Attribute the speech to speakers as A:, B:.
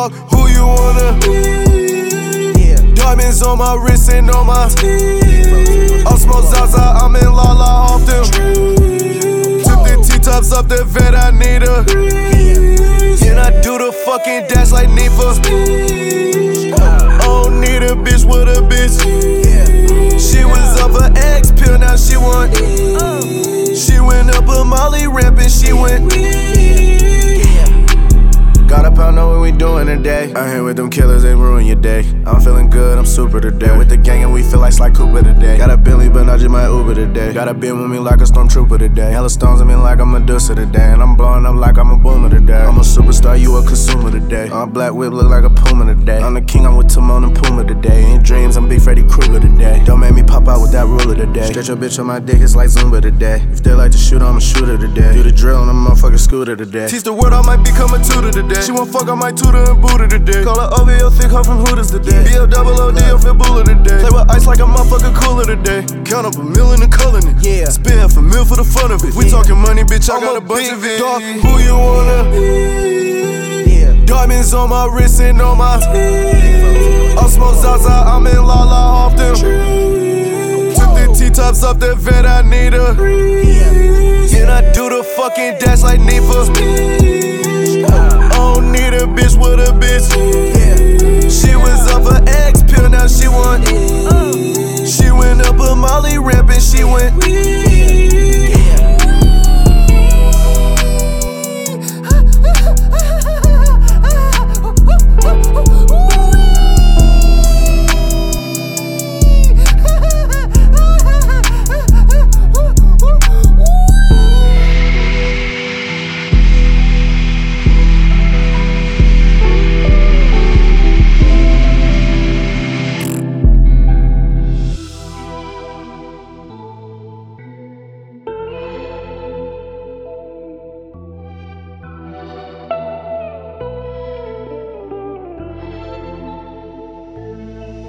A: dog, who you wanna? Diamonds on my wrist and on my I smoke Zaza, I'm in Lala off them. Took the T-tops up the vet, I need her. And I do the fucking dash like Nifa. I don't need a bitch with a bitch. She was up her X pill, now she want. She went up a Molly ramp and she went. Got up, I know what we doing today. I'm here with them killers, they ruin your day. I'm feeling good, I'm super today. With the gang and we feel like Sly Cooper today. Got a Bentley, but not just my Uber today. Got a bin with me like a stormtrooper today. Hella stones in me like I'm Medusa today. And I'm blowing up like I'm a boomer today. I'm a superstar, you a consumer today. My black whip look like a Puma today. I'm the king, I'm with Timon and Puma today. In dreams, I'm Big Freddy Krueger today. Don't make me pop out with that ruler today. Stretch your bitch on my dick, it's like Zumba today. If they like to shoot, I'm a shooter today. Do the drill on a motherfucking scooter today. Teach the word, I might become a tutor today. She won't fuck, I might tutor and Buddha today. Call her OVO, thick her from Hooters today. BLOOD, I'm Phil Buller today. Play with ice like a motherfucking cooler today. Count up a million and culling it. Yeah. Spend half a mil for the fun of it. We talking money, bitch, I got a bunch of it. Dog, who you wanna? Diamonds on my wrist and on my I smoke Zaza, I'm in Lala off them. Took the T-tops up the vet, I need her. And I do the fucking dash like Nifa. I don't need a bitch with a bitch. She was up her X pill, now she want. She went up a Molly ramp and she went.